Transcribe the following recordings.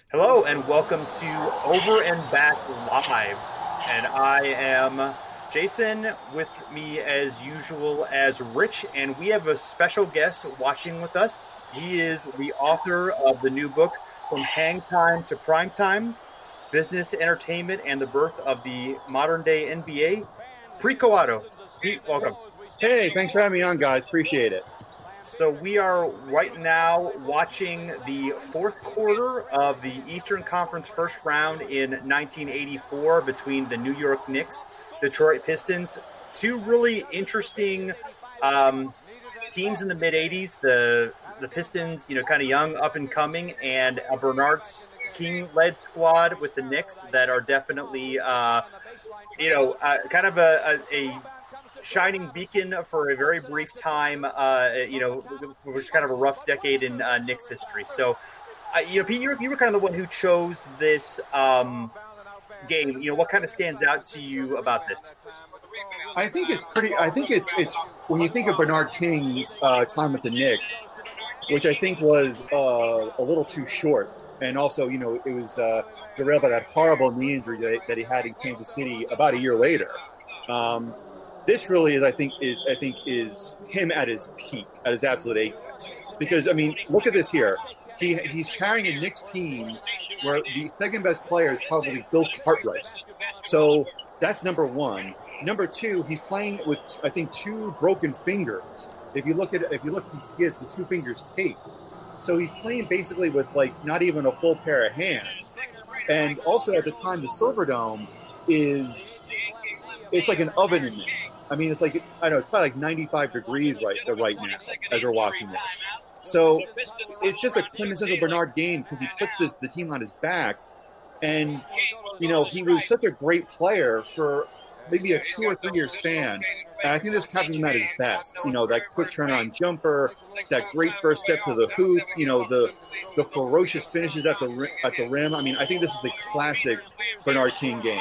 Hello and welcome to Over and Back Live. And I am Jason, with me as usual as Rich, and we have a special guest watching with us. He is the author of the new book, From Hang Time to Prime Time, Business, Entertainment, and the Birth of the Modern Day NBA, Pete Coato. Pete, welcome. Hey, thanks for having me on, guys. Appreciate it. So we are right now watching the fourth quarter of the Eastern Conference first round in 1984 between the New York Knicks, Detroit Pistons. Two really interesting teams in the mid 80s. The Pistons, kind of young, up and coming, and a Bernard King-led squad with the Knicks that are definitely, kind of a shining beacon for a very brief time, which was kind of a rough decade in Knicks history. So, Pete, you were kind of the one who chose this game. What kind of stands out to you about this? I think it's when you think of Bernard King's time with the Knicks, which I think was a little too short. And also, it was derailed by that horrible knee injury that he had in Kansas City about a year later. This really is, I think, is him at his peak, at his absolute apex. Because, look at this here. He's carrying a Knicks team where the second best player is probably Bill Cartwright. So that's number one. Number two, he's playing with, I think, two broken fingers. If you look, he has the two fingers taped. So he's playing basically with, not even a full pair of hands. And also at the time, the Silverdome it's like an oven in there. It's like, I know, it's probably like 95 degrees right now as we're watching this. So it's just a quintessential Bernard game because he puts the team on his back. And, he was such a great player for maybe a 2 or 3 year span. And I think this captures him at his best. That quick turn on jumper, that great first step to the hoop, the ferocious finishes at the rim. I think this is a classic Bernard King game.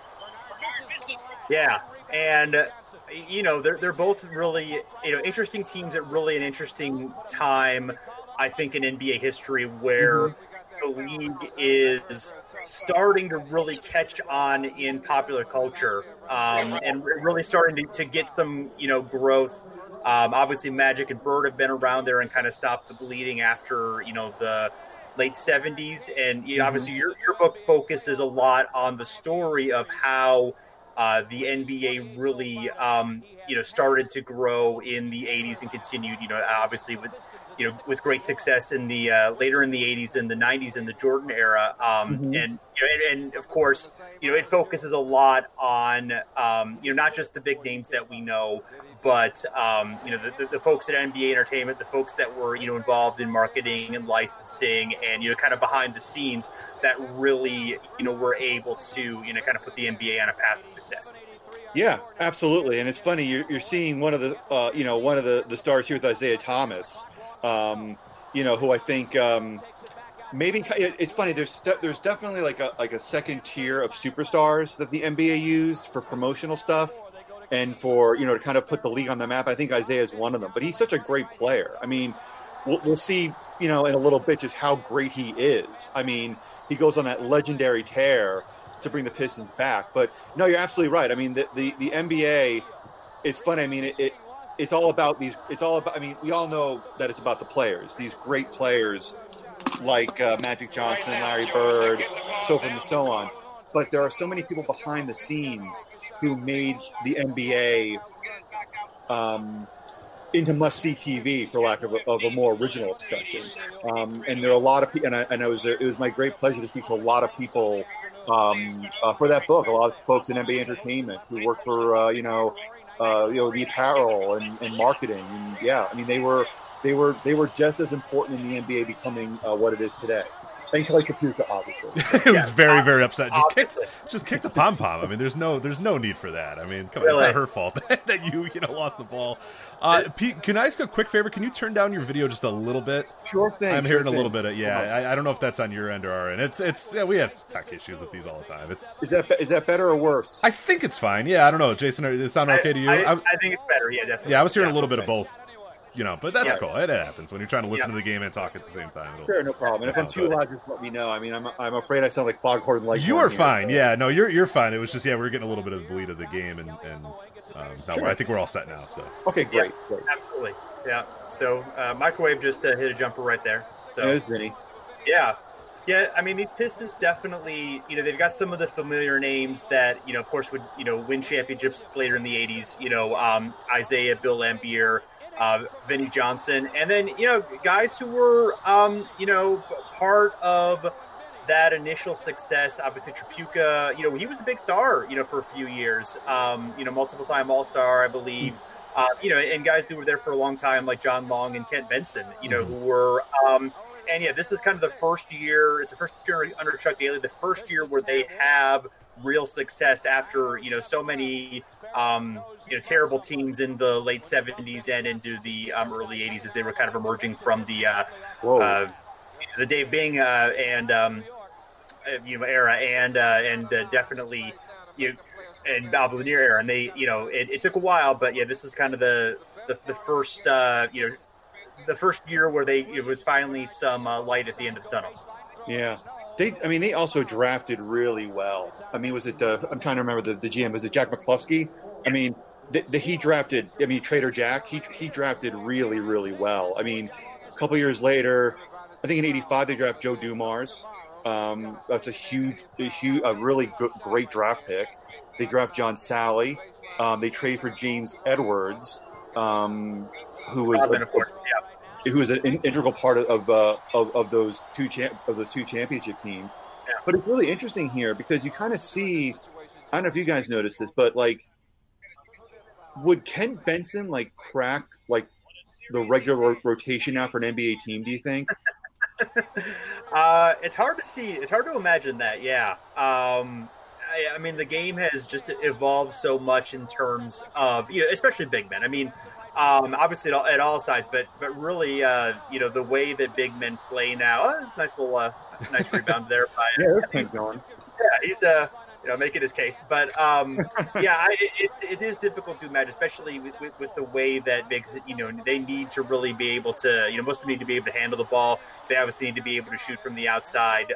Yeah. And they're both really, interesting teams at really an interesting time, I think, in NBA history where the league is starting to really catch on in popular culture, and really starting to get some, growth. Obviously, Magic and Bird have been around there and kind of stopped the bleeding after, the late 70s. And, obviously your book focuses a lot on the story of how the NBA really, started to grow in the 80s and continued, obviously with great success in the later in the 80s and the 90s in the Jordan era. And of course, it focuses a lot on, not just the big names that we know, but, the folks at NBA Entertainment, the folks that were, involved in marketing and licensing and, kind of behind the scenes that really, were able to, kind of put the NBA on a path to success. Yeah, absolutely. And it's funny, you're seeing one of the stars here with Isaiah Thomas, who I think, maybe it's funny. There's definitely like a second tier of superstars that the NBA used for promotional stuff and for, to kind of put the league on the map. I think Isaiah is one of them, but he's such a great player. We'll see, in a little bit just how great he is. He goes on that legendary tear to bring the Pistons back. But no, you're absolutely right. The NBA, it's funny. It's all about these. It's all about. We all know that it's about the players. These great players like Magic Johnson, Larry Bird, so forth and so on. But there are so many people behind the scenes who made the NBA into must-see TV, for lack of a more original expression. And there are a lot of people, and it was my great pleasure to speak to a lot of people for that book. A lot of folks in NBA Entertainment who work for the apparel and marketing, and they were just as important in the NBA becoming what it is today. And Kelly Tripucka, obviously. It was very, very upset. Just kicked a pom pom. There's no need for that. Come on, it's not her fault that you lost the ball. Pete, can I ask a quick favor? Can you turn down your video just a little bit? Sure thing. I'm hearing a little bit of I don't know if that's on your end or our end. It's we have tech issues with these all the time. Is that better or worse? I think it's fine. Yeah, I don't know, Jason. Does it sound okay to you? I think it's better. Yeah, definitely. Yeah, I was hearing a little bit of both. but that's cool. It happens when you're trying to listen to the game and talk at the same time. Sure, no problem. And if I'm too loud, just let me know. I mean, I'm afraid I sound like Foghorn Leghorn. You are fine. Yeah, no, you're fine. It was just we're getting a little bit of the bleed of the game, and I think we're all set now. So okay, great. Absolutely. Yeah. So Microwave just hit a jumper right there. So there's Vinny. Yeah. Yeah, I mean, these Pistons definitely, they've got some of the familiar names that, of course, would, win championships later in the 80s, Isaiah, Bill Laimbeer, Vinnie Johnson, and then, guys who were, part of that initial success. Obviously, Tripucka, he was a big star, for a few years, multiple-time All-Star, I believe, and guys who were there for a long time, like John Long and Kent Benson, who were and this is kind of the first year. It's the first year under Chuck Daly, the first year where they have real success after, so many, terrible teams in the late 70s and into the early 80s as they were kind of emerging from the Dave Bing era and definitely and Bob Lanier era. And they, it took a while, but this is kind of the first, the first year where it was finally some light at the end of the tunnel. Yeah. They also drafted really well. I mean, was it, I'm trying to remember the GM, was it Jack McCluskey? I mean, he drafted, Trader Jack, he drafted really, really well. I mean, a couple years later, I think in 85, they draft Joe Dumars. That's a really great draft pick. They draft John Sally. They trade for James Edwards, who was, of course, who was an integral part of those two championship teams. Yeah. But it's really interesting here because you kind of see, I don't know if you guys noticed this, but would Kent Benson crack the regular rotation now for an NBA team? Do you think? It's hard to see. It's hard to imagine that. Yeah. I mean, the game has just evolved so much in terms of, especially big men. I mean, obviously at all sides, but really, the way that big men play now. It's a nice little, nice rebound there. He's going. Yeah, he's making his case, but it is difficult to imagine, especially with the way that bigs, they need to really be able to, most of them need to be able to handle the ball. They obviously need to be able to shoot from the outside.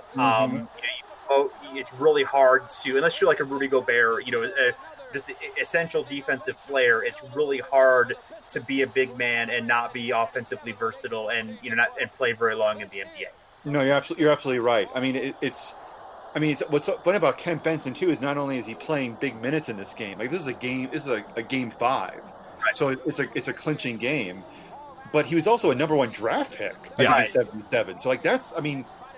It's really hard to, unless you're like a Rudy Gobert, just the essential defensive player. It's really hard to be a big man and not be offensively versatile and and play very long in the NBA. No, you're absolutely right. I mean, it's what's funny about Kent Benson too is not only is he playing big minutes in this game, this is a game 5, right. So it's a clinching game, but he was also a number 1 draft pick in 1977. So that's I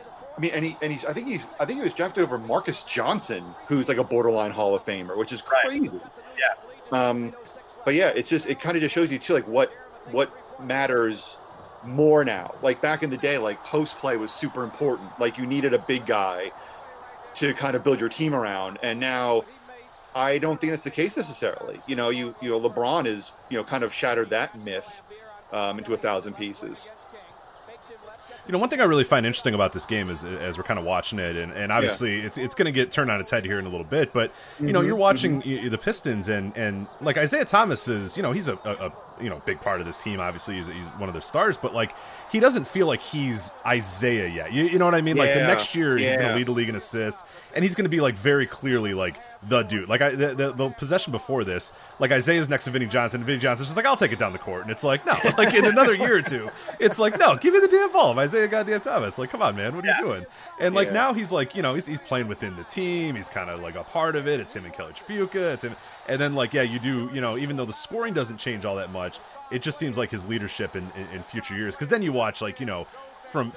think he was drafted over Marcus Johnson, who's a borderline Hall of Famer, which is crazy. Right. Yeah. But yeah, it kind of just shows you too what matters more now. Back in the day, post play was super important. You needed a big guy to kind of build your team around, and now I don't think that's the case necessarily. LeBron is kind of shattered that myth into 1,000 pieces. One thing I really find interesting about this game is as we're kind of watching it, and obviously it's going to get turned on its head here in a little bit, but you're watching the Pistons and Isaiah Thomas is he's a big part of this team. Obviously he's one of their stars, but he doesn't feel like he's Isaiah yet. You know what I mean? The next year he's going to lead the league in assists, and he's going to be very clearly the dude. The possession before this, Isaiah's next to Vinnie Johnson, and Vinnie Johnson's just I'll take it down the court, and it's no, in another year or two, it's no, give me the damn ball, Isaiah goddamn Thomas. Come on, man, what are you doing? And now he's he's playing within the team. He's kind of a part of it. It's him and Kelly Tripucka. It's him, and then you do even though the scoring doesn't change all that much, it just seems like his leadership in future years. Because then you watch from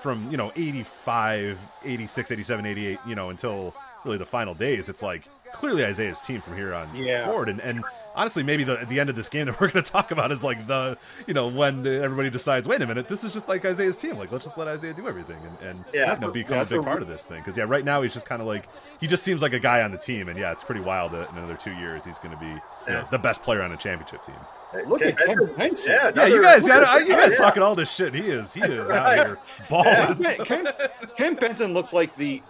85, 86, 87, 88, until really the final days, it's clearly Isaiah's team from here on forward. And honestly, maybe the end of this game that we're going to talk about is when everybody decides, wait a minute, this is just Isaiah's team. Let's just let Isaiah do everything and become a big part of this thing. Because right now he's just kind of he just seems like a guy on the team. And it's pretty wild that in another 2 years he's going to be the best player on a championship team. Look at Kent Benson. You guys talking all this shit. He is out here balling. Kent Benson looks like the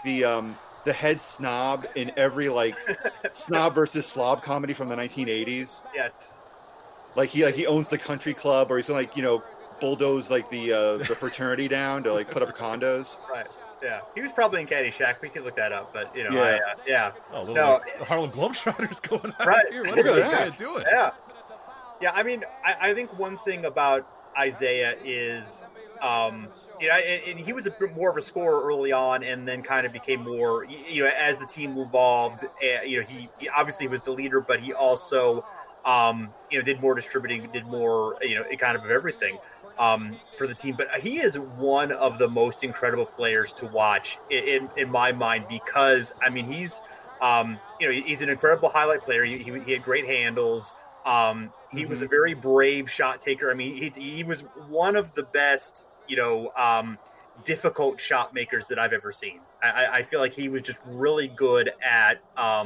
head snob in every snob versus slob comedy from the 1980s. Yes. like he owns the country club, or he's like bulldoze like the fraternity down to like put up condos. Right. Yeah, he was probably in Caddyshack. We could look that up, but Oh, little Harlem Globetrotters going on right here. What is Isaiah doing? Yeah. I mean, I think one thing about Isaiah is, and he was a bit more of a scorer early on, and then kind of became more, as the team evolved. He obviously was the leader, but he also, did more distributing, did more, kind of everything. For the team, but he is one of the most incredible players to watch in my mind, because I mean he's he's an incredible highlight player. He had great handles. He was a very brave shot taker. I mean he was one of the best difficult shot makers that I've ever seen. I feel like he was just really good at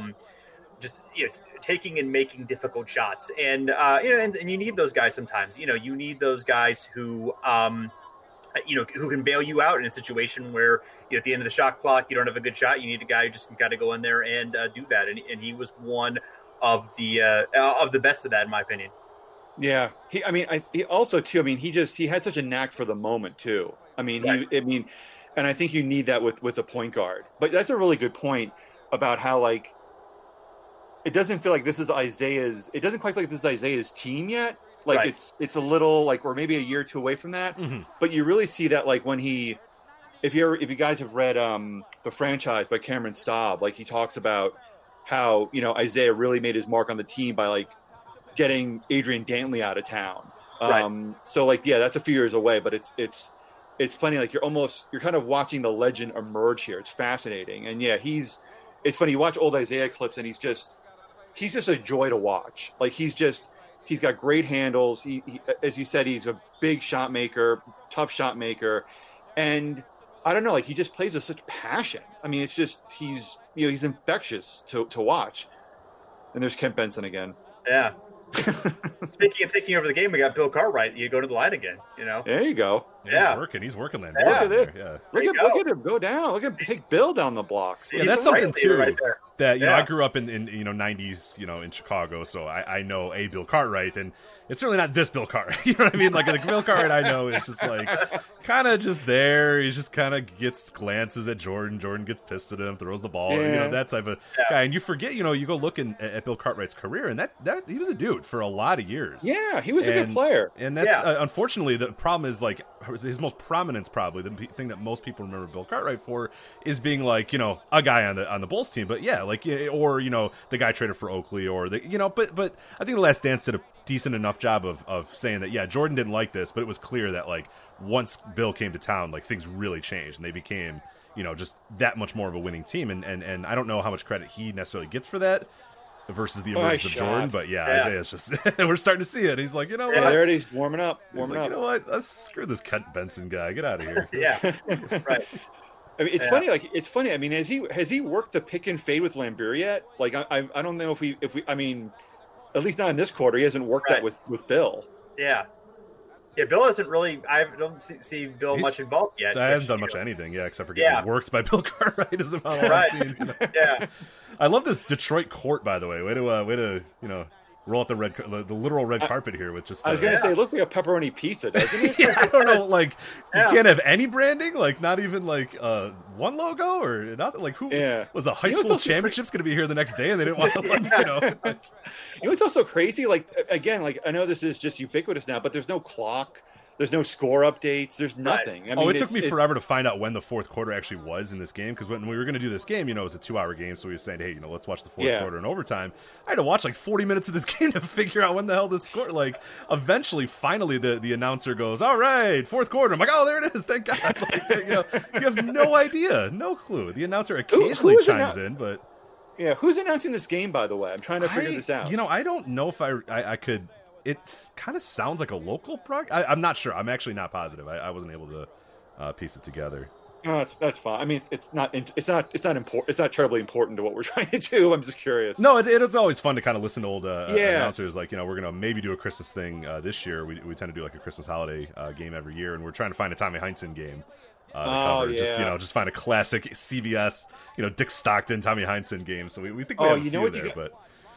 taking and making difficult shots, and and you need those guys sometimes. You need those guys who who can bail you out in a situation where at the end of the shot clock you don't have a good shot. You need a guy who just got to go in there and do that, and he was one of the best of that, in my opinion. Yeah, he also too. I mean, he had such a knack for the moment too. I mean, right. And I think you need that with a point guard. But that's a really good point about how like. It doesn't feel like this is Isaiah's. It doesn't quite feel like this is Isaiah's team yet. Like right. It's a little like we're maybe a year or two away from that. Mm-hmm. But you really see that like when if you guys have read The Franchise by Cameron Staub, like he talks about how Isaiah really made his mark on the team by like getting Adrian Dantley out of town. Right. So like that's a few years away, but it's funny, like you're kind of watching the legend emerge here. It's fascinating, and it's funny. You watch old Isaiah clips, and he's just a joy to watch. Like he's got great handles. He as you said, he's a big shot maker, tough shot maker, and I don't know, like he just plays with such passion. I mean, it's just he's infectious to watch. And there's Kent Benson again. Yeah. Speaking of taking over the game, we got Bill Cartwright. You go to the line again. There you go. Yeah, he's working that. Yeah. Look at him go down. Look at take Bill down the blocks. Yeah, that's something too. Right that I grew up in 90s, in Chicago, so I know a Bill Cartwright, and it's certainly not this Bill Cartwright. You know what I mean? Like the Bill Cartwright I know is just like kind of just there. He just kind of glances at Jordan. Jordan gets pissed at him, throws the ball. Yeah. That type of guy. And you forget, you go looking at Bill Cartwright's career, and that he was a dude for a lot of years. Yeah, he was a good player. And that's unfortunately the problem is like his most prominence, probably the thing that most people remember Bill Cartwright for is being like a guy on the Bulls team, but or the guy traded for Oakley, or but I think the Last Dance did a decent enough job of saying that Jordan didn't like this, but it was clear that like once Bill came to town, like things really changed and they became just that much more of a winning team, and I don't know how much credit he necessarily gets for that versus the emergence of Jordan, but Isaiah's just we're starting to see it. He's like, what? There it is, warming up. You know what? Let's screw this Kent Benson guy. Get out of here. Right. I mean, it's funny. I mean, has he worked the pick and fade with Lambeer yet? Like, I don't know if we. I mean, at least not in this quarter. He hasn't worked that with Bill. Yeah. Yeah, Bill hasn't really. I don't see Bill much involved yet. I haven't done much of anything, except for getting worked by Bill Cartwright. Is about all I've seen. Yeah. I love this Detroit court, by the way. Way to roll out the literal red carpet here with just. I was going to say, it looks like a pepperoni pizza, doesn't it? I don't know. Like, you can't have any branding. Like, not even like one logo or not. Like, who was the high school championships going to be here the next day, and they didn't want to, Like, it's also crazy. Like, again, like I know this is just ubiquitous now, but there's no clock. There's no score updates. There's nothing. I mean, it took me forever to find out when the fourth quarter actually was in this game, because when we were going to do this game, it was a 2-hour game, so we were saying, hey, let's watch the fourth quarter and overtime. I had to watch like 40 minutes of this game to figure out when the hell this score. Like, eventually, finally, the announcer goes, all right, fourth quarter. I'm like, oh, there it is. Thank God. Like, you have no idea, no clue. The announcer occasionally chimes in, but yeah, who's announcing this game? By the way, I'm trying to figure this out. I don't know if I could. It kind of sounds like a local product. I'm not sure. I'm actually not positive. I wasn't able to piece it together. No, that's fine. I mean, it's not important. It's not terribly important to what we're trying to do. I'm just curious. No, it's always fun to kind of listen to old announcers. Like, we're gonna maybe do a Christmas thing this year. We tend to do like a Christmas holiday game every year, and we're trying to find a Tommy Heinsohn game. Cover. Just find a classic CBS, Dick Stockton, Tommy Heinsohn game. So we think we have a few there, but.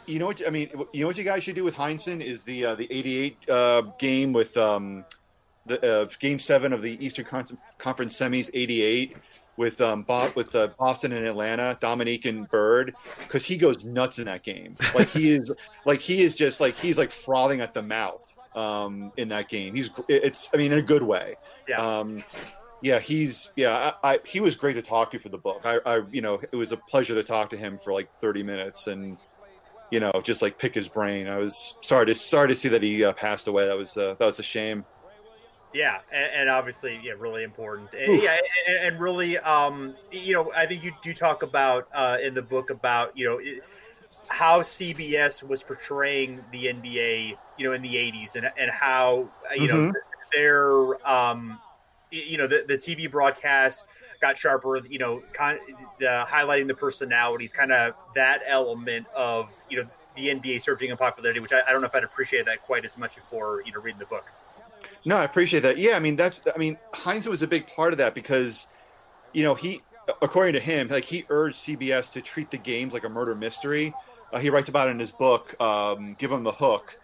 You know what I mean? You know what you guys should do with Heinsohn is the '88 game with the Game 7 of the Eastern Conference Semis '88 with Boston and Atlanta, Dominique and Bird, because he goes nuts in that game. He's frothing at the mouth in that game. In a good way. Yeah. He was great to talk to for the book. It was a pleasure to talk to him for like 30 minutes and, just like pick his brain. I was sorry to see that he passed away. That was a shame. Yeah. And obviously, really important. And really, I think you do talk about in the book about, how CBS was portraying the NBA, in the 80s and how, their, the TV broadcast got sharper, highlighting the personalities, kind of that element of, the NBA surging in popularity, which I don't know if I'd appreciate that quite as much before, reading the book. No, I appreciate that. Yeah. Heinsohn was a big part of that because, he, according to him, he urged CBS to treat the games like a murder mystery. He writes about it in his book, Give 'Em the Hook.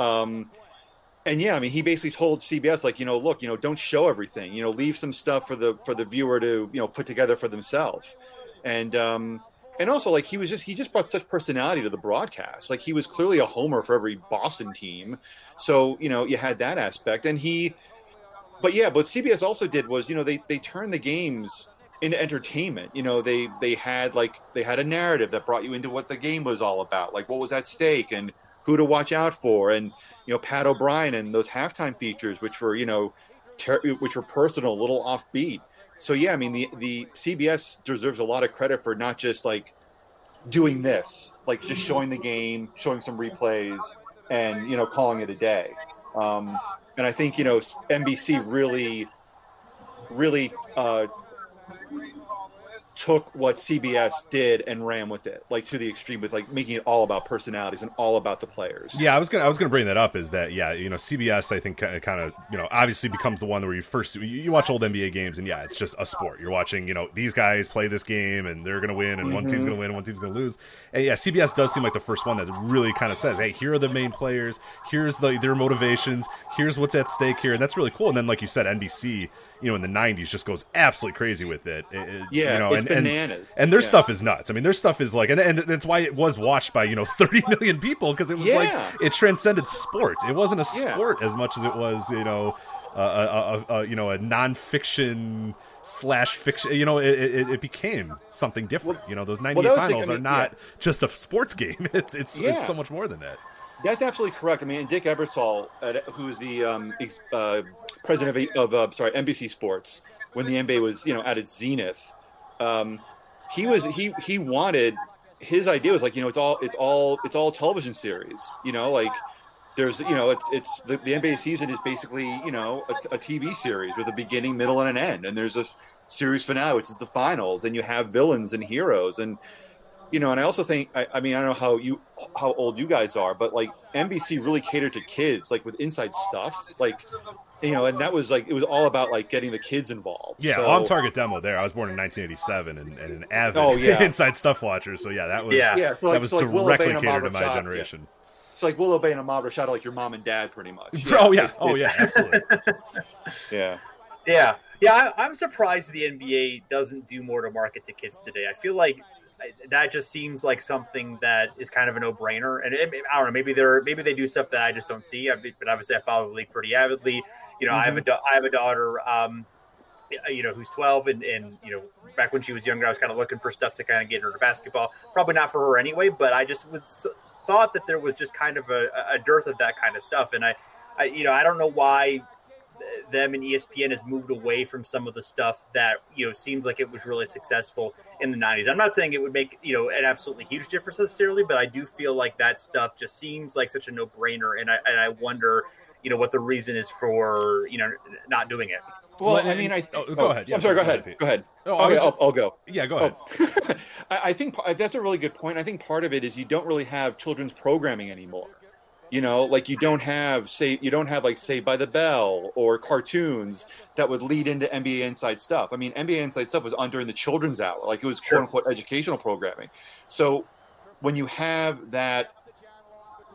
He basically told CBS, look, don't show everything, leave some stuff for the viewer to, put together for themselves. And also he just brought such personality to the broadcast. He was clearly a homer for every Boston team. So, you had that aspect but what CBS also did was, they turned the games into entertainment. They had a narrative that brought you into what the game was all about, what was at stake and who to watch out for. And, Pat O'Brien and those halftime features, which were, which were personal, a little offbeat. So, the CBS deserves a lot of credit for not just doing this, just showing the game, showing some replays and, calling it a day. And I think, NBC really took what CBS did and ran with it, to the extreme, with making it all about personalities and all about the players. Yeah, I was gonna bring that up. Is that CBS I think kind of obviously becomes the one where you watch old NBA games and it's just a sport. You're watching these guys play this game and they're gonna win and one team's gonna win and one team's gonna lose. And CBS does seem like the first one that really kind of says, hey, here are the main players, here's their motivations, here's what's at stake here, and that's really cool. And then like you said, NBC in the 90s just goes absolutely crazy with it. It's bananas. And their stuff is nuts. Their stuff is and that's why it was watched by 30 million people, because it was it transcended sport. It wasn't a sport as much as it was a nonfiction / fiction. It became something different. Those 98 finals are not just a sports game. It's so much more than that. That's absolutely correct. And Dick Ebersol, who's the president of NBC Sports when the NBA was at its zenith, he wanted, his idea was it's all television series. There's it's the NBA season is basically a TV series with a beginning, middle, and an end, and there's a series finale, which is the finals, and you have villains and heroes. And and I also think, I don't know how old you guys are, but NBC really catered to kids, with inside stuff, and that was it was all about getting the kids involved. Yeah, on target demo there. I was born in 1987 and an avid inside stuff watcher. So that was directly catered to my generation. Yeah. It's like Willow Bay and Ahmad Rashad, your mom and dad, pretty much. Yeah. Absolutely. Yeah. I'm surprised the NBA doesn't do more to market to kids today. I feel like that just seems like something that is kind of a no-brainer. And I don't know, maybe they do stuff that I just don't see. But obviously I follow the league pretty avidly. I have a daughter, who's 12, and back when she was younger, I was kind of looking for stuff to kind of get her to basketball. Probably not for her anyway, but I just thought that there was just kind of a dearth of that kind of stuff. And I don't know why them and ESPN has moved away from some of the stuff that seems like it was really successful in the 90s. I'm not saying it would make an absolutely huge difference necessarily, but I do feel like that stuff just seems like such a no-brainer, and I wonder what the reason is for not doing it. Well, go ahead. I'm sorry. Go ahead. I'll go. Yeah, go ahead. I think that's a really good point. I think part of it is you don't really have children's programming anymore. You don't have Saved by the Bell or cartoons that would lead into NBA Inside stuff. NBA Inside stuff was on during the children's hour. It was quote unquote educational programming. So when you have that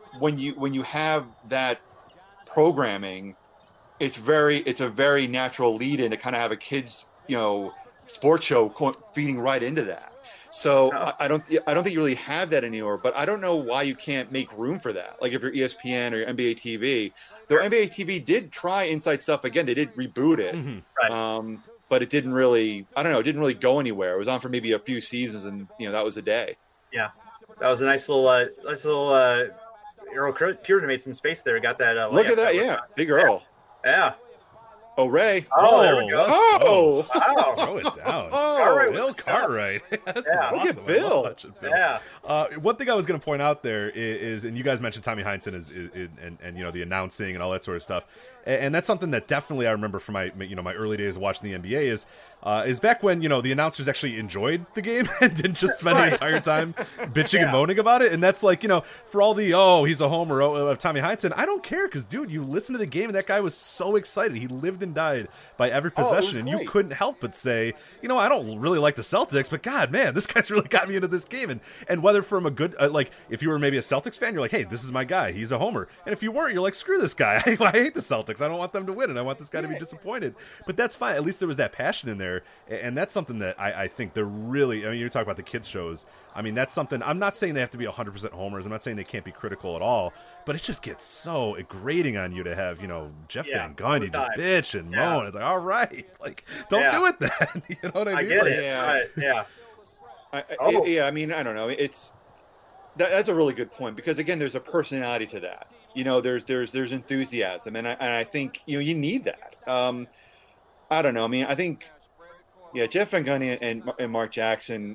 when you have that programming, it's a very natural lead in to kind of have a kids sports show feeding right into that. So I don't think you really have that anymore. But I don't know why you can't make room for that. Like if you're ESPN or NBA TV, though NBA TV did try Inside Stuff again. They did reboot it, right. But it didn't really. I don't know. It didn't really go anywhere. It was on for maybe a few seasons, and that was a day. Yeah, that was a nice little Earl Cureton made some space there. Got that. Look at that, yeah, big Earl. Yeah. Oh, Ray. Oh, there we go. Oh, wow. Throw it down. Cartwright Bill Cartwright. This is awesome. Look at Bill. Yeah. One thing I was going to point out there is, and you guys mentioned Tommy Heinsohn and the announcing and all that sort of stuff, and that's something that definitely I remember from my early days of watching the NBA is back when the announcers actually enjoyed the game and didn't just spend the entire time bitching and moaning about it. And that's like for all the he's a homer of Tommy Heinsohn, I don't care, because dude, you listen to the game and that guy was so excited. He lived and died by every possession, and you couldn't help but say, I don't really like the Celtics, but God, man, this guy's really got me into this game. And whether from a good like if you were maybe a Celtics fan, you're like, hey, this is my guy, he's a homer. And if you weren't, you're like, screw this guy. I hate the Celtics. I don't want them to win, and I want this guy to be disappointed. But that's fine. At least there was that passion in there, and that's something that I think they're really. I mean, you're talking about the kids shows. I mean, that's something. I'm not saying they have to be 100% homers. I'm not saying they can't be critical at all. But it just gets so grating on you to have Jeff Van Gundy just bitch and moan. It's like, all right, like don't do it then. You know what I mean? I get like, it. Yeah. Yeah. I mean, I don't know. It's that's a really good point, because again, there's a personality to that. There's enthusiasm, and I think you need that. I don't know. I mean, I think Jeff Van Gundy and Mark Jackson.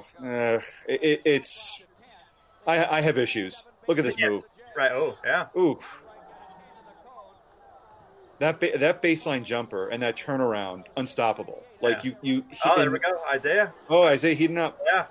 It's I have issues. Look at this move. Right. Oh, yeah. Ooh. That baseline jumper and that turnaround, unstoppable. Like there we go, Isaiah. Oh, Isaiah heating up. Yeah.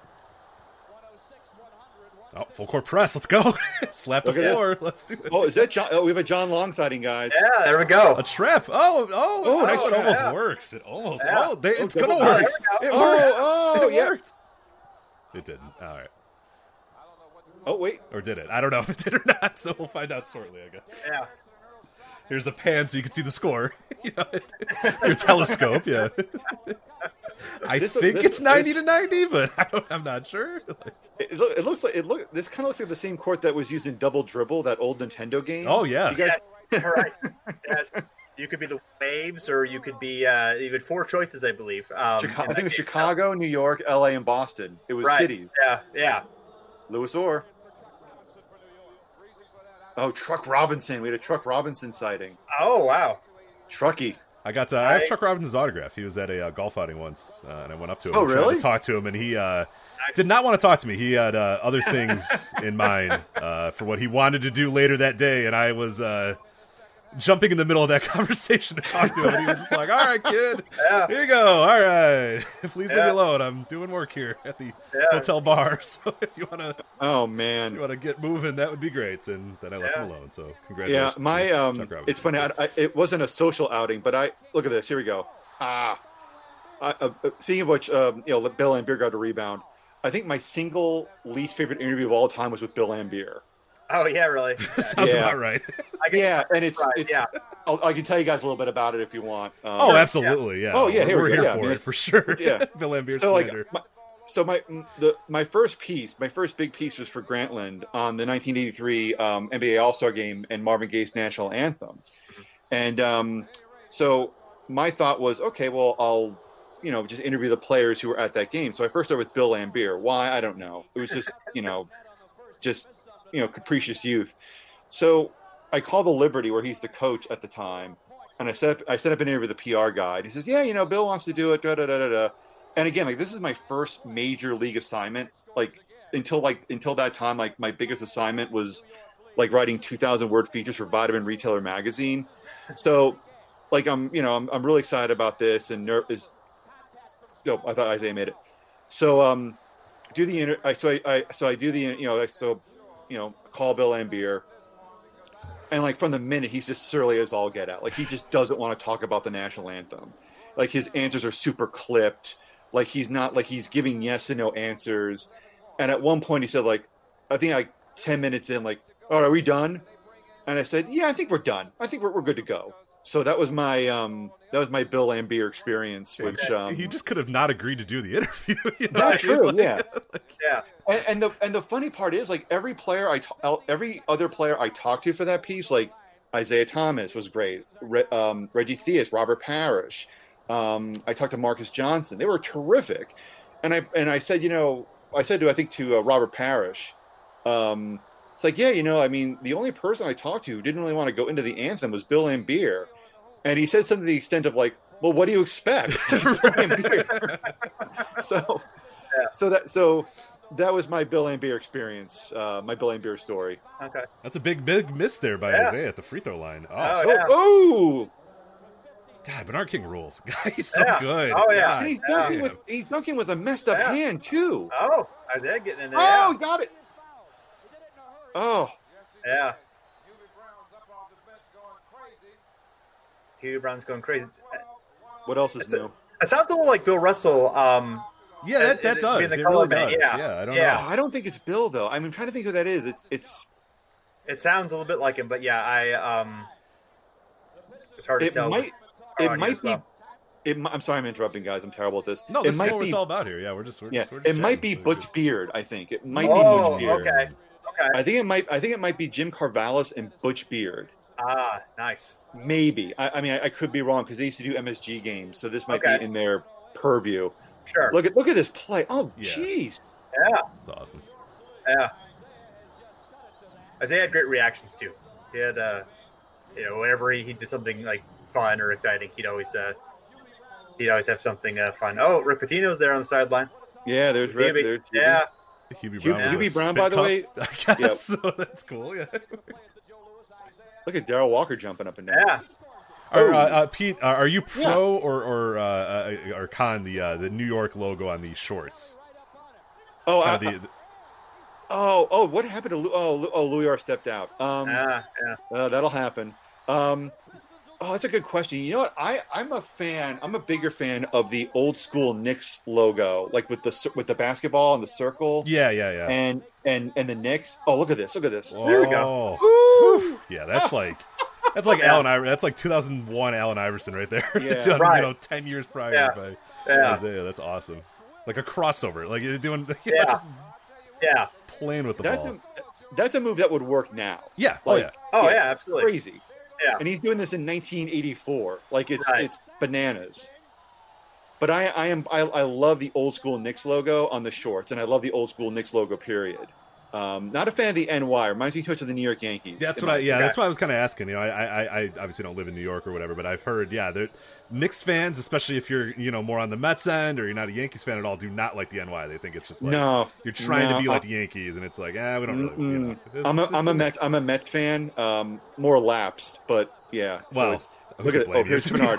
Oh, full court press. Let's go. Slap the floor. Let's do it. Oh, is that John? Oh, we have a John Long sighting, guys. Yeah, there we go. A trap. Oh, nice it trap. almost works. It almost. Yeah. It's gonna work. It worked. It worked. It didn't. All right. Oh, wait. Or did it? I don't know if it did or not. So we'll find out shortly, I guess. Yeah. Here's the pan so you can see the score. Your telescope. Yeah. I think it's 90-90, but I'm not sure. It looks like this kind of looks like the same court that was used in Double Dribble, that old Nintendo game. Oh yeah. You guys, right. Yes. You could be the Waves, or you could be. You had 4 choices, I believe. I think it was Chicago, New York, LA, and Boston. It was cities. Yeah. Louis Orr. Oh, Truck Robinson. We had a Truck Robinson sighting. Oh, wow. Trucky. I have Truck Robinson's autograph. He was at a golf outing once, and I went up to him. Oh, really? To talk to him, and he did not want to talk to me. He had other things in mind for what he wanted to do later that day, and I was jumping in the middle of that conversation to talk to him, and he was just like, all right, kid, here you go. All right. Please leave me alone. I'm doing work here at the hotel bar. So if you want to get moving, that would be great. And then I left him alone. So congratulations. Yeah, it's funny. It wasn't a social outing, but look at this. Here we go. Speaking of which, Bill Laimbeer got a rebound. I think my single least favorite interview of all time was with Bill Laimbeer. Oh yeah, really? Sounds about right. And it's I can tell you guys a little bit about it if you want. Absolutely, yeah. Oh yeah, we're here for it for sure. Yeah, Bill Laimbeer slander. My first big piece was for Grantland on the 1983 NBA All-Star Game and Marvin Gaye's national anthem, and so my thought was, okay, well, I'll just interview the players who were at that game. So I first started with Bill Laimbeer. Why? I don't know. It was just capricious youth. So I called the Liberty, where he's the coach at the time, and I set up an interview with the PR guy. He says, Bill wants to do it. Da, da, da, da, da. And again, this is my first major league assignment. Until that time, my biggest assignment was writing 2,000-word features for Vitamin Retailer magazine. So I'm really excited about this, and I thought Isaiah made it. So call Bill Laimbeer, and from the minute, he's just surly as all get out. He just doesn't want to talk about the national anthem. His answers are super clipped. He's giving yes and no answers. And at one point he said, I think 10 minutes in, "All right, are we done?" And I said, "Yeah, I think we're done. I think we're good to go." So that was my Bill Laimbeer experience, which he just could have not agreed to do the interview. You know? That's true, yeah. Yeah. And the funny part is, like, every other player I talked to for that piece, like Isaiah Thomas was great, Reggie Theus, Robert Parrish. I talked to Marcus Johnson. They were terrific. And I said, to Robert Parrish, it's like, yeah, I mean, the only person I talked to who didn't really want to go into the anthem was Bill Laimbeer. And he said something to the extent of like, well, what do you expect? So that was my Bill Laimbeer experience, my Bill Laimbeer story. Okay. That's a big miss there by Isaiah at the free throw line. Oh. God, Bernard King rules. He's so good. Oh, yeah. And he's dunking with a messed up hand, too. Oh, Isaiah getting in there. Oh, got it. Oh. Yeah. Hubie Brown's going crazy. What else is new? It sounds a little like Bill Russell. Yeah, that does. It really does. Yeah, I don't know. I don't think it's Bill, though. I'm trying to think who that is. It sounds a little bit like him, but yeah, it's hard to tell. It might be. I'm sorry, I'm interrupting, guys. I'm terrible at this. No, this is what it's all about here. Yeah, we're just it might be Butch Beard. I think it might be Butch Beard. Okay. I think it might be Jim Carvallis and Butch Beard. Ah, nice. Maybe. I mean, I could be wrong because they used to do MSG games, so this might be in their purview. Sure. Look at this play. Oh, jeez. Yeah. That's awesome. Yeah. Isaiah had great reactions too. He had, whenever he did something like fun or exciting, he'd always have something fun. Oh, Rick Pitino's there on the sideline. Yeah, there's Rick. There's yeah. Hubie Brown, by the way. I guess, so that's cool. Yeah. Look at Darrell Walker jumping up and down. Yeah. Pete, are you pro or con the New York logo on these shorts? Oh, what happened to Louis R stepped out. That'll happen. That's a good question. You know what? I'm a bigger fan of the old school Knicks logo, like with the basketball and the circle. Yeah. And the Knicks. Oh, look at this. Oh. There we go. Woo. Yeah, that's like Allen Iverson. That's like 2001 Allen Iverson right there. Yeah. Right. 10 years prior by Isaiah. That's awesome. Like a crossover. Like you're doing. Playing with the ball. That's a move that would work now. Yeah. Yeah, absolutely. Crazy. Yeah. And he's doing this in 1984. Like it's bananas. But I love the old school Knicks logo on the shorts, and I love the old school Knicks logo, period. Not a fan of the NY. Reminds me too much of the New York Yankees. That's what that's why I was kind of asking. I obviously don't live in New York or whatever, but I've heard, Knicks fans, especially if you're, more on the Mets end or you're not a Yankees fan at all, do not like the NY. They think it's just like you're trying to be like the Yankees, and it's like, we don't really. I'm a Mets fan, more lapsed, but yeah. Well, so look at here's Bernard.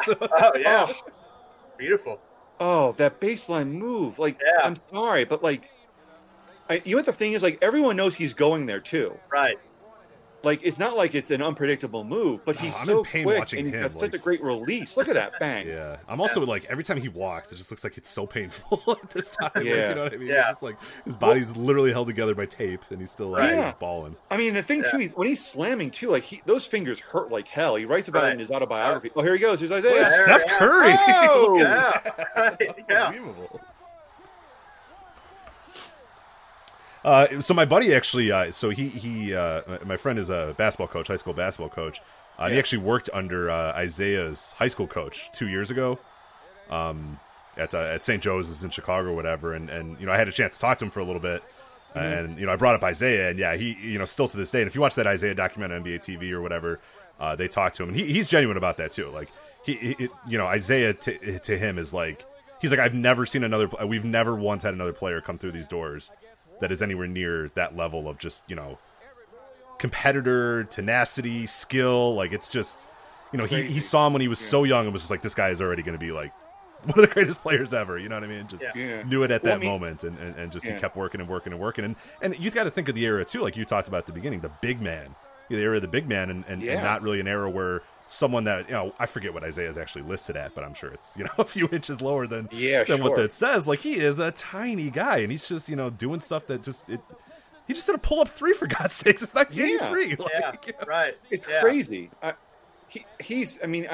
Beautiful. Oh, that baseline move! I'm sorry, but what the thing is, everyone knows he's going there too. Right. It's not like it's an unpredictable move, but he's so quick and he's got such a great release. Look at that bang! Yeah, I'm also every time he walks, it just looks like it's so painful at this time. Yeah, you know what I mean? Yeah. It's just his body's literally held together by tape, and he's still he's balling. I mean, the thing too, when he's slamming too, those fingers hurt like hell. He writes about it in his autobiography. Oh, here he goes. Here's Isaiah. Steph Curry. Oh, Unbelievable. So my buddy actually, my friend is a basketball coach, high school basketball coach. He actually worked under Isaiah's high school coach 2 years ago, at St. Joseph's in Chicago or whatever. And I had a chance to talk to him for a little bit, and I brought up Isaiah, and he still to this day. And if you watch that Isaiah documentary on NBA TV or whatever, they talk to him, and he's genuine about that too. Isaiah to him is he's like, I've never seen we've never once had another player come through these doors that is anywhere near that level of just, competitor, tenacity, skill. It's just, he saw him when he was so young and was just like, this guy is already going to be one of the greatest players ever. You know what I mean? Just knew it at that moment and just he kept working and working and working. And you've got to think of the era too, like you talked about at the beginning, the big man, the era of the big man and not really an era where someone that, I forget what Isaiah's actually listed at, but I'm sure it's, a few inches lower than what that says. He is a tiny guy, and he's just, doing stuff that just, He just did a pull-up three, for God's sakes. It's 1983. Right. It's crazy. He's, I mean,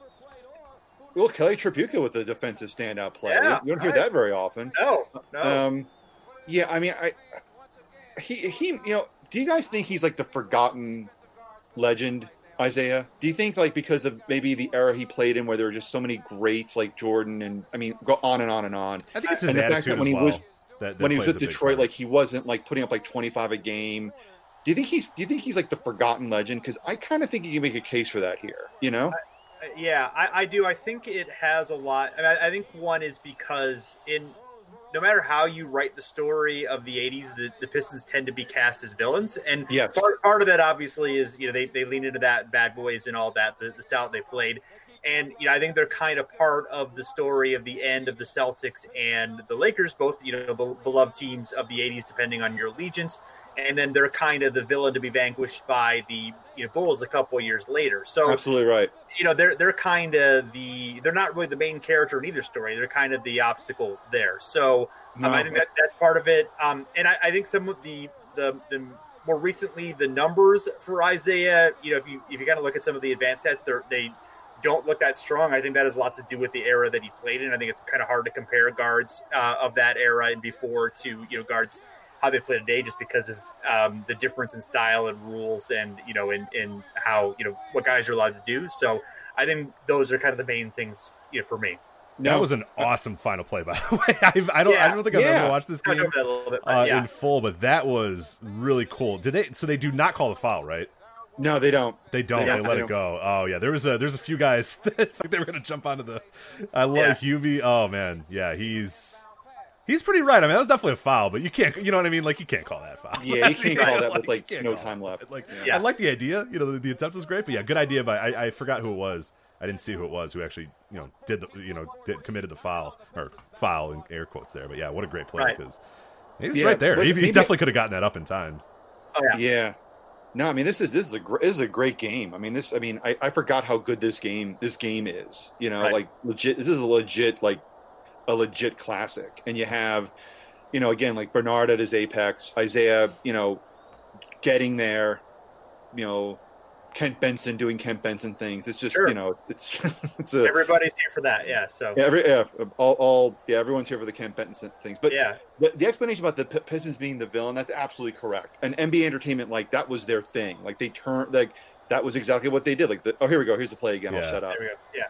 Will Kelly Tribuca with a defensive standout play. Yeah, you don't hear that very often. No. Yeah, I mean, he, you know, do you guys think he's like the forgotten legend, Isaiah? Do you think, like, because of maybe the era he played in where there were just so many greats like Jordan and, I mean, go on and on and on. I think it's his attitude as well. When he was with Detroit, like, he wasn't like putting up like 25 a game. Do you think he's like the forgotten legend? Because I kind of think you can make a case for that here. You know? I do. I think it has a lot. And I think one is because no matter how you write the story of the 80s, the Pistons tend to be cast as villains. And part of that obviously is, you know, they lean into that Bad Boys and all that, the style they played. And, you know, I think they're kind of part of the story of the end of the Celtics and the Lakers, both, you know, beloved teams of the 80s, depending on your allegiance. And then they're kind of the villain to be vanquished by the, you know, Bulls a couple of years later. So absolutely right. You know, they're kind of they're not really the main character in either story. They're kind of the obstacle there. So I think that's part of it. And I think some of the more recently, the numbers for Isaiah, you know, if you kind of look at some of the advanced stats, they don't look that strong. I think that has a lot to do with the era that he played in. I think it's kind of hard to compare guards of that era and before to, you know, guards how they play today, just because of the difference in style and rules and, you know, in how, you know, what guys are allowed to do. So I think those are kind of the main things, you know, for me. That was an awesome final play, by the way. I don't think I've ever watched this game in full, but that was really cool. So they do not call the foul, right? No, they don't. They let it go. Oh yeah, there's a few guys that they were gonna jump onto the. I love Hubie. Oh man, yeah, he's pretty right. I mean, that was definitely a foul, but you can't. You know what I mean? Like, you can't call that foul. Yeah, you can't call that with like no time left. Like, I like the idea. You know, the attempt was great, but yeah, good idea. But I forgot who it was. I didn't see who it was who actually, you know, committed the foul in air quotes there. But yeah, what a great play, because he was right there. He definitely could have gotten that up in time. Oh yeah. No, I mean, this is a great game. I mean, I forgot how good this game is. You know, like legit. This is a legit classic. And you have, you know, again, like Bernard at his apex, Isaiah, you know, getting there, you know, Kent Benson doing Kent Benson things. It's just, you know, it's everybody's here for that. Yeah. So everyone's here for the Kent Benson things. But the explanation about the Pistons being the villain, that's absolutely correct. And NBA Entertainment, like, that was their thing. Like, they turned, like, that was exactly what they did. Like, here we go. Here's the play again. I'll shut up. There we go. Yeah.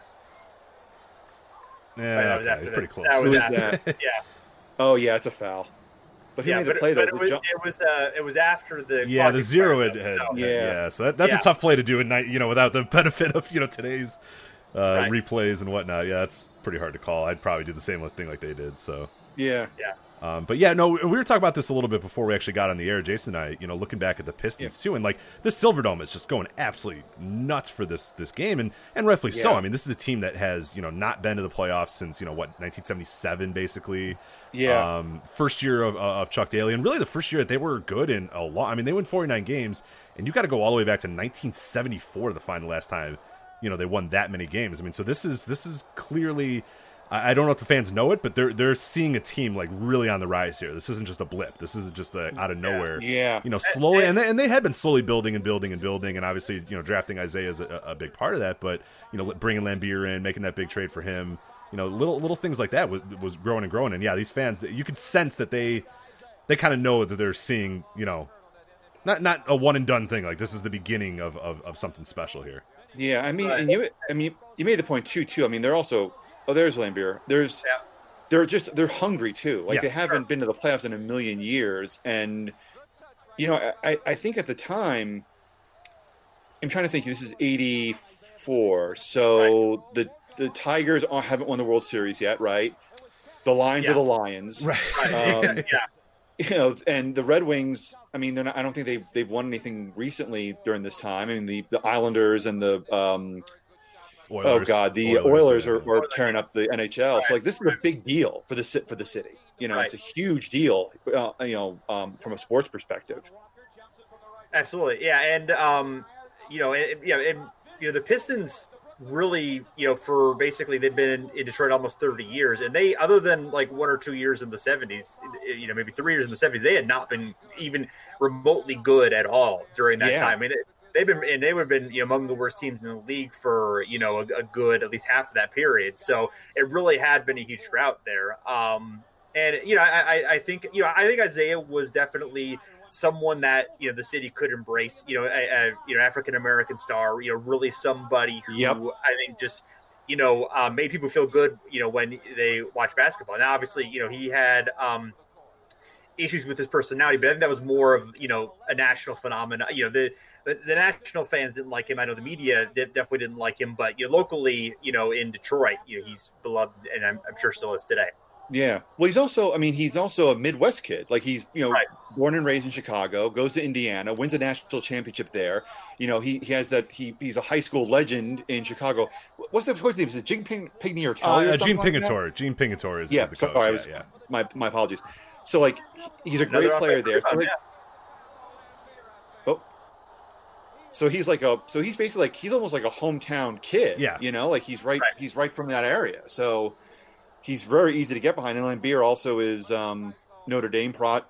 Yeah, that was after pretty close. That was after. Yeah. Oh yeah, it's a foul. But who made the play though? It was after the the zero had. So that's a tough play to do at night, you know, without the benefit of, you know, today's replays and whatnot. Yeah, it's pretty hard to call. I'd probably do the same thing like they did. So yeah. But yeah, no, we were talking about this a little bit before we actually got on the air, Jason and I, you know, looking back at the Pistons too, and like this Silverdome is just going absolutely nuts for this game, and rightfully so. I mean, this is a team that has, you know, not been to the playoffs since, you know, 1977 basically. First year of Chuck Daly, and really the first year that they were good in a lot. I mean, they won 49 games, and you got to go all the way back to 1974 to find the last time, you know, they won that many games. I mean, so this is clearly. I don't know if the fans know it, but they're seeing a team like really on the rise here. This isn't just a blip. This isn't just out of nowhere. Yeah. You know, slowly, and they had been slowly building, and obviously, you know, drafting Isaiah is a big part of that. But, you know, bringing Lambeer in, making that big trade for him, you know, little things like that was growing and growing. And yeah, these fans, you could sense that they kind of know that they're seeing, you know, not a one and done thing. Like, this is the beginning of something special here. Yeah, I mean, you made the point too. I mean, they're also. Oh, there's Lambeer. They're hungry too. Like they haven't been to the playoffs in a million years. And, you know, I think at the time, I'm trying to think, this is 84. So the Tigers haven't won the World Series yet, right? The Lions are the Lions. Right. You know, and the Red Wings, I mean, I don't think they've won anything recently during this time. I mean, the Islanders and the Oilers. The Oilers are tearing up the NHL. So, like, this is a big deal for the city. You know, it's a huge deal. You know, from a sports perspective. Absolutely, yeah, and you know, the Pistons. really, for basically they've been in Detroit almost 30 years, and they, other than like 1 or 2 years in the 70s, maybe 3 years in the 70s, they had not been even remotely good at all during that time. I mean, they would have been among the worst teams in the league for a good at least half of that period. So it really had been a huge drought there. And I think Isiah was definitely someone that the city could embrace. African American star. Really somebody who I think just made people feel good. When they watch basketball. Now, obviously, he had issues with his personality, but I think that was more of a national phenomenon. The national fans didn't like him. I know the media definitely didn't like him, but locally, in Detroit, he's beloved, and I'm sure still is today. Yeah. Well, he's also a Midwest kid. Like he's, born and raised in Chicago, goes to Indiana, wins a national championship there. He has that. He's a high school legend in Chicago. What's his name? Is it Gene Pigney or Kelly? Gene Pingatore. Gene Pingatore is the coach. Sorry, my apologies. So like, he's a great player there. So he's basically like, he's almost like a hometown kid. Yeah. Like he's right from that area. So he's very easy to get behind. And Laimbeer also is Notre Dame product.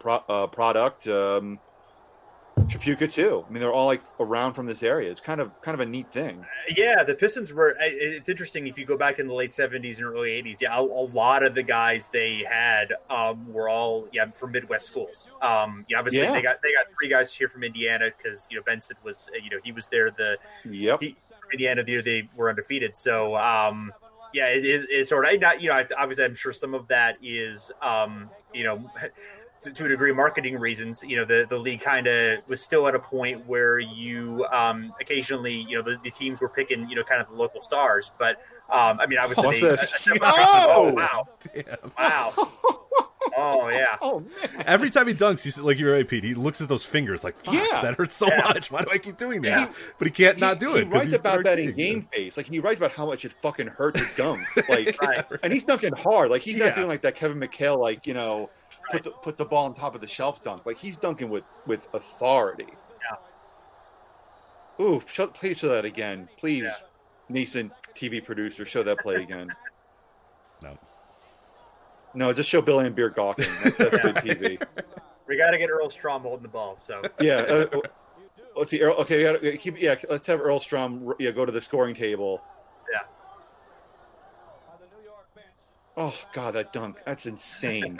Tripuccia too. I mean, they're all like around from this area. It's kind of a neat thing. Yeah, the Pistons were. It's interesting if you go back in the late 70s and early 80s. Yeah, a lot of the guys they had were all from Midwest schools. Obviously they got 3 guys here from Indiana because Benson was he was there from Indiana the year they were undefeated. So it's sort of not obviously I'm sure some of that is to a degree, marketing reasons. The league kind of was still at a point where you occasionally, the teams were picking, kind of the local stars. But I mean, obviously, wow, oh yeah. Oh man! Every time he dunks, he's like you're right, Pete. He looks at those fingers like, "Fuck, that hurts so much. Why do I keep doing that?" But he can't not do it. He writes about that in Game Face. Like he writes about how much it fucking hurt to dunk. Like, and he's dunking hard. Like he's not doing like that Kevin McHale, like put the ball on top of the shelf dunk. Like he's dunking with authority. Yeah. Ooh, please show that again, please. Yeah. Nascent TV producer, show that play again. No, just show Bill Laimbeer gawking. That's good TV. We got to get Earl Strom holding the ball. So let's see. Earl, okay, let's have Earl Strom. Go to the scoring table. Yeah. Oh God, that dunk! That's insane.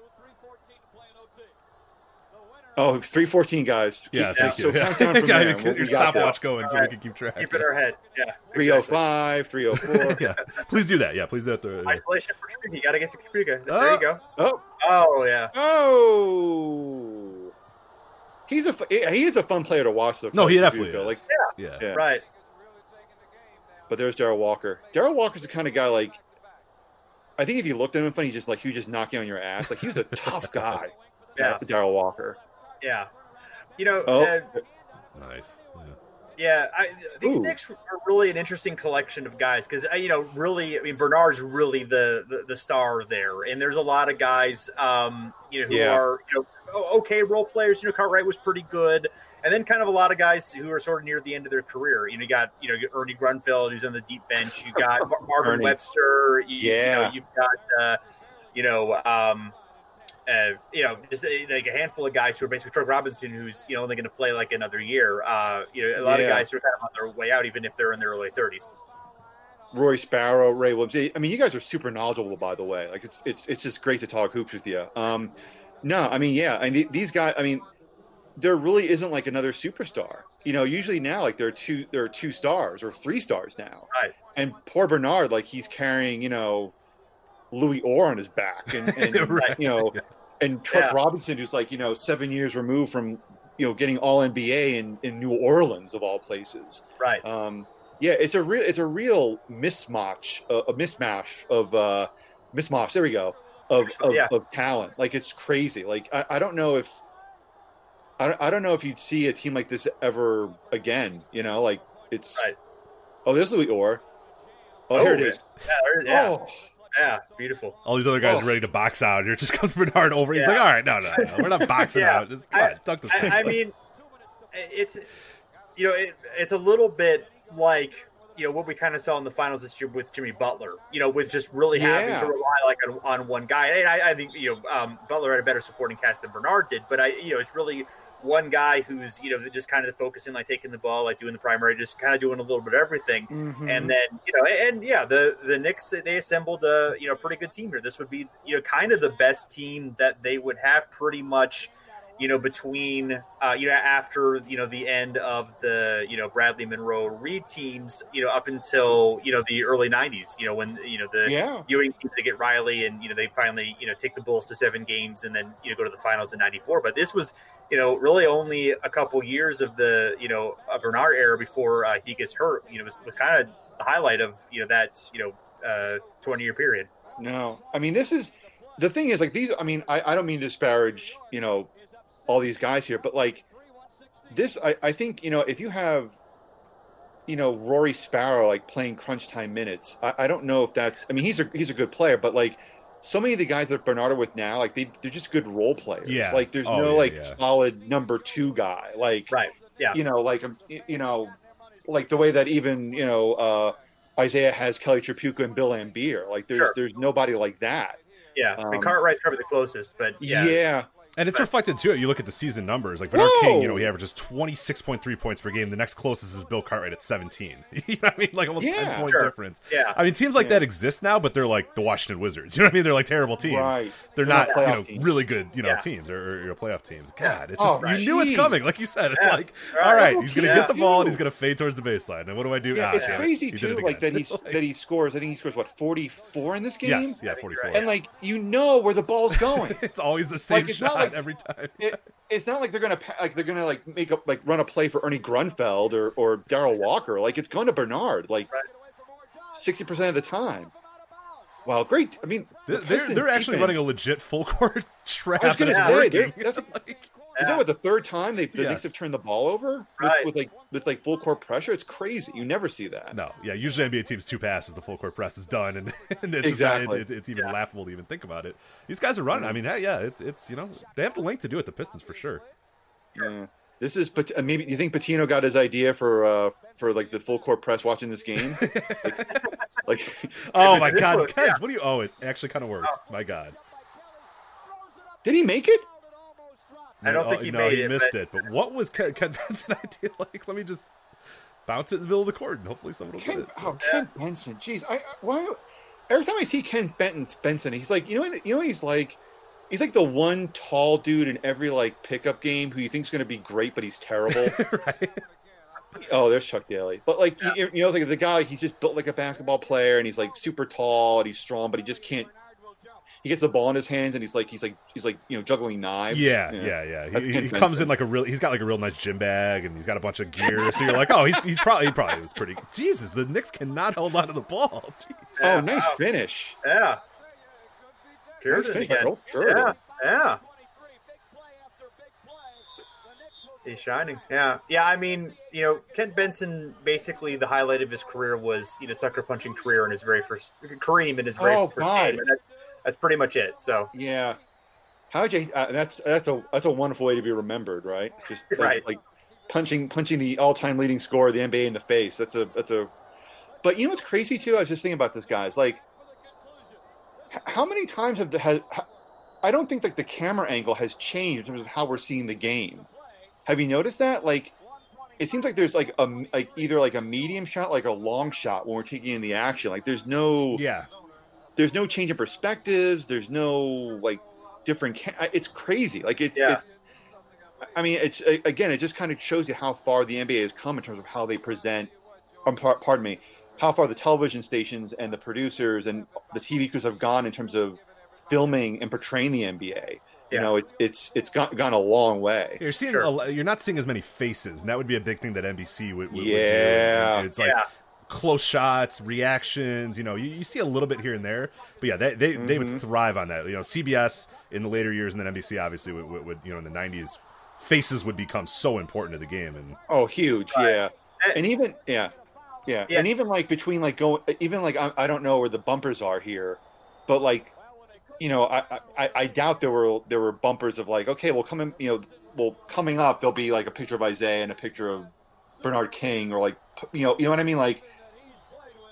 3:14, guys. Thank you. Countdown from there. Get your stopwatch going so we can keep track. Keep it in our head. Yeah. 3:05, 3:04. Yeah. Please do that. Yeah, please do that. Isolation for Tripuccia. You got to get to Tripuccia. There you go. Oh, yeah. Oh. He is a fun player to watch, though. No, he definitely is. Like, yeah. Right. But there's Darrell Walker. Darrell Walker's the kind of guy, like, I think if you looked at him funny, he would just knock you on your ass. Like, he was a tough guy. Yeah. Darrell Walker. Yeah. Nice. These Knicks are really an interesting collection of guys because, really, I mean, Bernard's really the star there. And there's a lot of guys, who are, okay role players. Cartwright was pretty good. And then kind of a lot of guys who are sort of near the end of their career. You got, Ernie Grunfeld, who's on the deep bench. You got Marvin Webster. You've got, just like a handful of guys who are basically Troy Robinson, who's only going to play like another year. A lot of guys who are kind of on their way out, even if they're in their early 30s. Roy Sparrow, Ray Williams. I mean, you guys are super knowledgeable, by the way. Like it's just great to talk hoops with you. And these guys. I mean, there really isn't like another superstar. Usually now like there are two stars or 3 stars now. Right. And poor Bernard, like he's carrying Louis Orr on his back, and right. And Trent Robinson, who's like 7 years removed from getting All NBA in New Orleans of all places. Right. It's a real mismatch of there we go of talent. Like it's crazy. Like I don't know if you'd see a team like this ever again. Like it's right. Oh, there's Louis Orr. Here it is. Yeah. Oh. Yeah, beautiful. All these other guys are ready to box out. Here just comes Bernard over. He's like, all right, no, we're not boxing out. Just go ahead, dunk this. I mean, it's it's a little bit like what we kind of saw in the finals this year with Jimmy Butler, with just really having to rely like on one guy. And I think, Butler had a better supporting cast than Bernard did, but it's really one guy who's, just kind of focusing, like taking the ball, like doing the primary, just kind of doing a little bit of everything. Mm-hmm. And then, the Knicks, they assembled a, pretty good team here. This would be, kind of the best team that they would have pretty much, between, after, the end of the, Bradley Monroe Reed teams, up until, the early 90s, when, the Ewing team, they get Riley and, they finally, take the Bulls to 7 games and then, go to the finals in 94. But this was, really only a couple years of the, Bernard era before he gets hurt, was kind of the highlight of, that, 20-year period. No, I mean, the thing is, like, these, I mean, I don't mean to disparage, all these guys here, but like this, I think, if you have, Rory Sparrow, like playing crunch time minutes, I don't know if that's, I mean, he's a good player, but like so many of the guys that Bernard are with now, like they're just good role players. Yeah. Like there's solid number 2 guy. Like, right. Yeah. Like the way that even, Isaiah has Kelly Tripucka and Bill Laimbeer. Like there's nobody like that. Yeah. I mean, Cartwright's probably the closest, but yeah. And it's reflected, too. You look at the season numbers. Like, Bernard King, he averages 26.3 points per game. The next closest is Bill Cartwright at 17. You know what I mean? Like, almost 10-point difference. Yeah. I mean, teams like that exist now, but they're like the Washington Wizards. You know what I mean? They're like terrible teams. Right. They're not, really good, teams or playoff teams. God, it's just, you knew it's coming. Like you said, it's like, all right, he's going to get the ball and he's going to fade towards the baseline. And what do I do? Yeah, it's crazy, too, like that he scores, I think he scores, 44 in this game? Yes, 44. And, like, where the ball's going. It's always the same shot every time. It's not like they're gonna make up, like, run a play for Ernie Grunfeld or Darrell Walker. Like, it's going to Bernard, like 60% of the time. Wow, great! I mean, they're actually running a legit full court trap. I was going to say, is that what the third time the Knicks have turned the ball over with full court pressure? It's crazy. You never see that. No, usually NBA teams 2 passes, the full court press is done, and it's exactly. It's even laughable to even think about it. These guys are running. I mean, it's they have the length to do it. The Pistons for sure. Yeah. This is maybe you think Patino got his idea for like the full court press watching this game? Oh my God, Kens, what do you? Oh, it actually kind of worked. My God, did he make it? I don't think he made it. He missed it. But what was Ken Benson's idea like? Let me just bounce it in the middle of the court, and hopefully someone will get it. So. Oh, Ken Benson. Jeez. Every time I see Ken Benson, he's like, he's like? He's like the one tall dude in every, like, pickup game who you think's going to be great, but he's terrible. Right. Oh, there's Chuck Daly. But, like, like the guy, he's just built like a basketball player, and he's, like, super tall, and he's strong, but he just can't. He gets the ball in his hands, and he's like juggling knives. Yeah. He comes in like he's got like a real nice gym bag, and he's got a bunch of gear. So you're like, oh, he probably was pretty. Jesus, the Knicks cannot hold on to the ball. Oh, nice finish. Yeah. Nice finish. Yeah. He's shining. Yeah. I mean, Kent Benson, basically the highlight of his career was, sucker punching career in his very first Kareem in his very first game. And that's pretty much it. So yeah, how would you? That's a wonderful way to be remembered, right? Just like punching the all-time leading scorer of the NBA in the face. That's a. But what's crazy too? I was just thinking about this, guys. Like, how many times I don't think like the camera angle has changed in terms of how we're seeing the game. Have you noticed that? Like, it seems like there's like either like a medium shot, like a long shot when we're taking in the action. Like, there's no change in perspectives. There's no like different. It's crazy. Like it's. I mean, it's again. It just kind of shows you how far the NBA has come in terms of how they present. Pardon me. How far the television stations and the producers and the TV crews have gone in terms of filming and portraying the NBA. It's gone a long way. You're seeing you're not seeing as many faces, and that would be a big thing that NBC would do. It's like close shots, reactions. You see a little bit here and there, but they would thrive on that. CBS in the later years, and then NBC obviously would in the 90s, faces would become so important to the game. And huge, and even and even like between like I don't know where the bumpers are here, but like. I doubt there were bumpers of like, okay, well, coming up, there'll be like a picture of Isaiah and a picture of Bernard King, or like, you know what I mean? Like,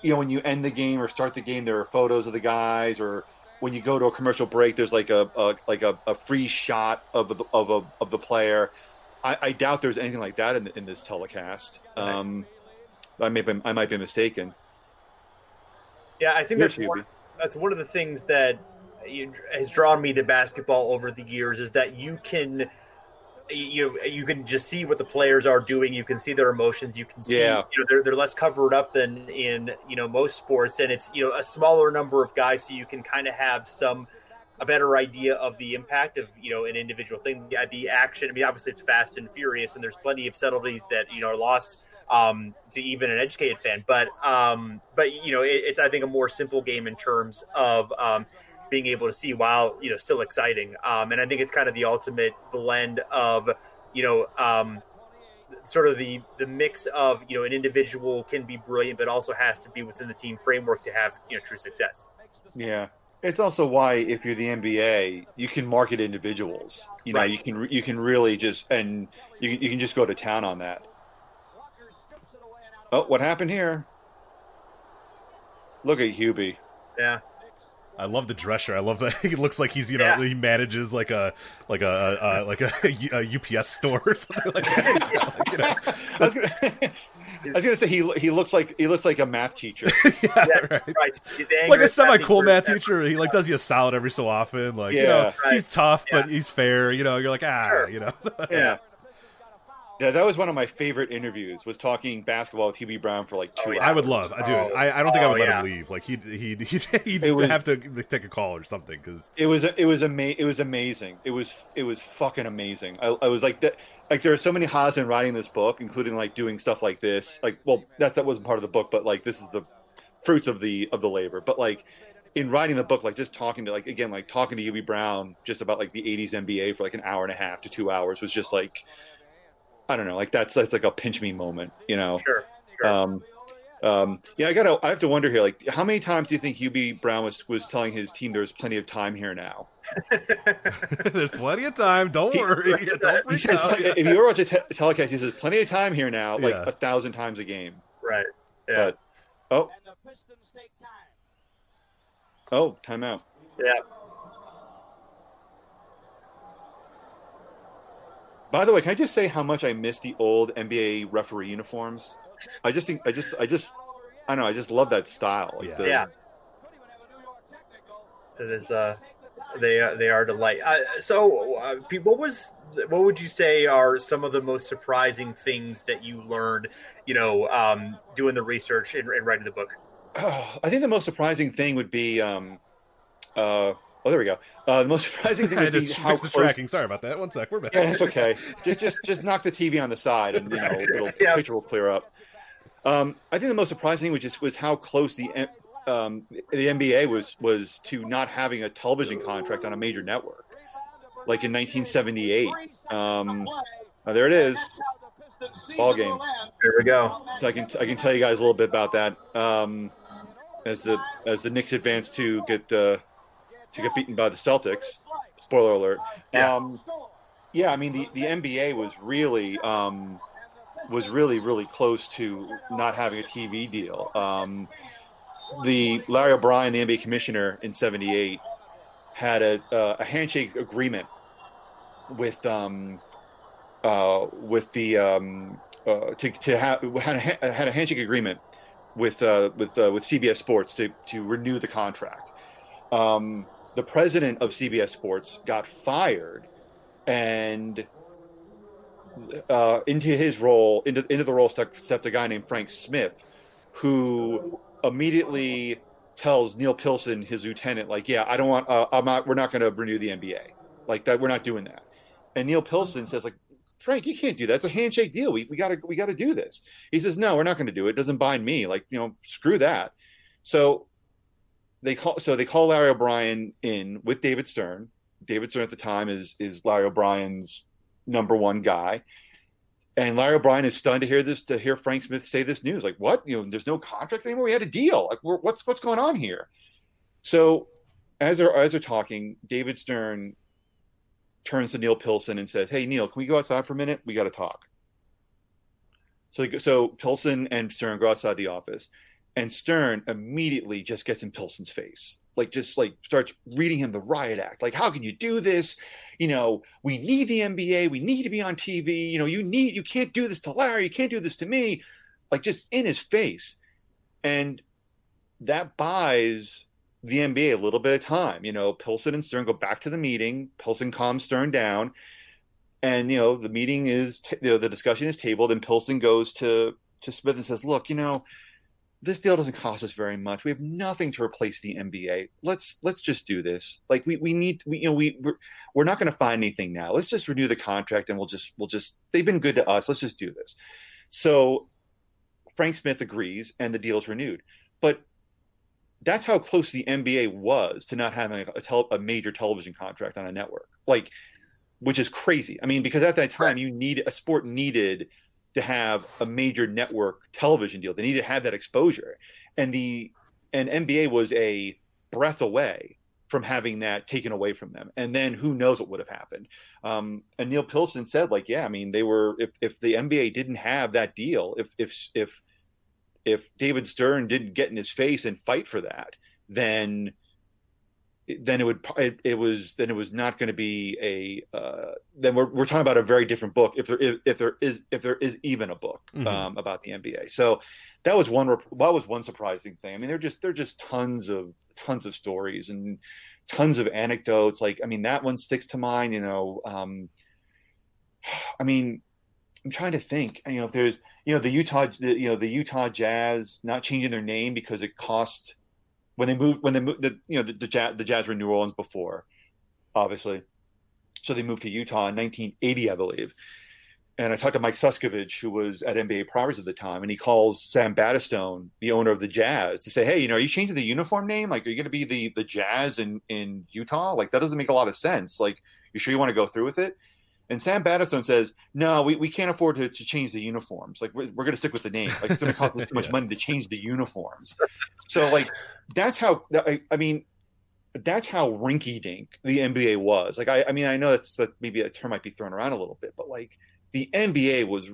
when you end the game or start the game, there are photos of the guys, or when you go to a commercial break, there's like a free shot of the player. I doubt there's anything like that in this telecast. I might be mistaken. Yeah, I think that's one of the things that has drawn me to basketball over the years is that you can just see what the players are doing. You can see their emotions. You can see they're less covered up than in most sports, and it's a smaller number of guys, so you can kind of have a better idea of the impact of an individual thing. The action. I mean, obviously it's fast and furious, and there's plenty of subtleties that are lost to even an educated fan. But it's I think a more simple game in terms of being able to see while still exciting. And I think it's kind of the ultimate blend of sort of the mix of an individual can be brilliant, but also has to be within the team framework to have true success. Yeah. It's also why, if you're the NBA, you can market individuals. Right. You can really just you can just go to town on that. Oh, what happened here? Look at Hubie. Yeah. I love the dress shirt. I love that he looks like he's he manages like a UPS store or something like that. I was gonna say he looks like a math teacher. Right. He's like a semi-cool math teacher. He does you a solid every so often. He's tough, but he's fair. You're like sure. Yeah, that was one of my favorite interviews. Was talking basketball with Hubie Brown for like 2 hours. I would love, dude. I don't think I would let him leave. Like he'd have to take a call or something because it was amazing. It was fucking amazing. I was like that. Like there are so many highs in writing this book, including like doing stuff like this. Like, well, that wasn't part of the book, but like this is the fruits of the labor. But like in writing the book, like just talking to talking to Hubie Brown just about like the '80s NBA for like an hour and a half to 2 hours was just like. I don't know, like that's like a pinch me moment, Sure. I have to wonder here, like how many times do you think Hubie Brown was telling his team there's plenty of time here now? There's plenty of time. Don't worry. Don't freak out. If you ever watch a telecast, he says plenty of time here now, like 1,000 times a game. Right. Yeah. But, timeout. Yeah. By the way, can I just say how much I miss the old NBA referee uniforms? I just love that style. It is. They are a delight. What would you say are some of the most surprising things that you learned, doing the research and writing the book? I think the most surprising thing would be. There we go. The most surprising thing would be how fix the tracking. Sorry about that. 1 sec. We're back. Yeah, it's okay. Just knock the TV on the side, and picture will clear up. I think the most surprising thing was how close the NBA was to not having a television contract on a major network, like in 1978. There it is. Ball game. There we go. So I can tell you guys a little bit about that. As the Knicks advance to get beaten by the Celtics. Spoiler alert. I mean the NBA was really close to not having a TV deal. The Larry O'Brien, the NBA commissioner in '78, had a handshake agreement with had a handshake agreement with CBS Sports to renew the contract. The president of CBS Sports got fired, and into the role stepped a guy named Frank Smith, who immediately tells Neil Pilson, his lieutenant, like, I don't want, we're not going to renew the NBA, like that. We're not doing that. And Neil Pilson says, like, Frank, you can't do that. It's a handshake deal. We got to do this. He says, no, we're not going to do it. It doesn't bind me. Like, screw that. So they call Larry O'Brien in with David Stern. David Stern at the time is Larry O'Brien's number one guy. And Larry O'Brien is stunned to hear Frank Smith say this news. Like, what? There's no contract anymore. We had a deal. Like, what's going on here? So as they're talking, David Stern turns to Neil Pilson and says, "Hey, Neil, can we go outside for a minute? We got to talk." So Pilson and Stern go outside the office, And Stern immediately just gets in Pilson's face, just starts reading him the riot act. Like, how can you do this? We need the NBA. We need to be on TV. You can't do this to Larry. You can't do this to me. Just in his face. And that buys the NBA a little bit of time. Pilson and Stern go back to the meeting. Pilson calms Stern down. And, the meeting is, the discussion is tabled, and Pilson goes to Smith and says, look, this deal doesn't cost us very much. We have nothing to replace the NBA. Let's just do this. We're not going to find anything now. Let's just renew the contract, and we'll just they've been good to us. Let's just do this. So Frank Smith agrees, and the deal is renewed. But that's how close the NBA was to not having a major television contract on a network, which is crazy. I mean, because at that time, a sport needed to have a major network television deal. They needed to have that exposure. And NBA was a breath away from having that taken away from them. And then who knows what would have happened. And Neil Pilson said, they were, if the NBA didn't have that deal, if David Stern didn't get in his face and fight for that, then it was not going to be then we're talking about a very different book if there is even a book about the NBA. So that was one surprising thing. I mean, they're just tons of stories and tons of anecdotes. That one sticks to mind. I'm trying to think. If there's the Utah Jazz not changing their name because it cost. When they moved, the Jazz were in New Orleans before, obviously. So they moved to Utah in 1980, I believe. And I talked to Mike Suskovich, who was at NBA Properties at the time, and he calls Sam Battistone, the owner of the Jazz, to say, hey, are you changing the uniform name? Are you going to be the Jazz in Utah? That doesn't make a lot of sense. You sure you want to go through with it? And Sam Battistone says, no, we can't afford to change the uniforms. We're going to stick with the name. It's going to cost us too much money to change the uniforms. So that's how rinky-dink the NBA was. I know that's maybe a term might be thrown around a little bit, but the NBA was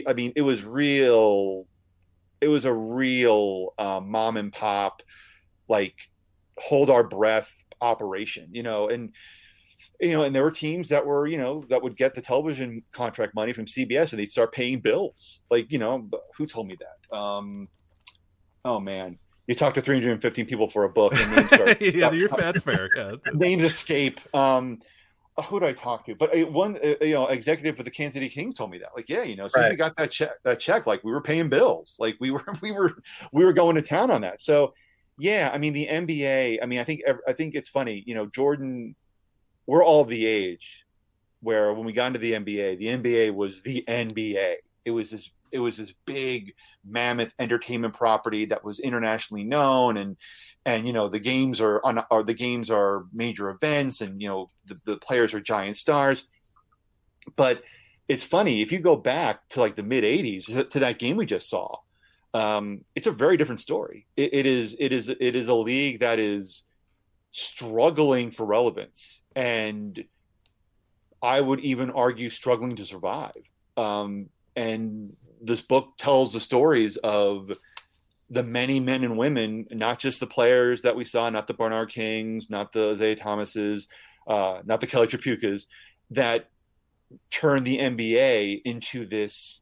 it was a real mom and pop, hold our breath operation, and there were teams that were, that would get the television contract money from CBS and they'd start paying bills. Who told me that? Oh man, you talk to 315 people for a book and names start, that's fair. Yeah. Names escape. Who did I talk to? But one, executive for the Kansas City Kings told me that. As soon as we got that check, we were paying bills. We were going to town on that. So yeah, the NBA. I think it's funny. Jordan. We're all of the age where when we got into the NBA was the NBA. It was this big mammoth entertainment property that was internationally known, and the games are major events, and the players are giant stars. But it's funny, if you go back to the mid '80s to that game we just saw, it's a very different story. It is a league that is struggling for relevance, and I would even argue struggling to survive. And this book tells the stories of the many men and women, not just the players that we saw, not the Bernard Kings, not the Isaiah Thomases, not the Kelly Tripucas, that turned the NBA into this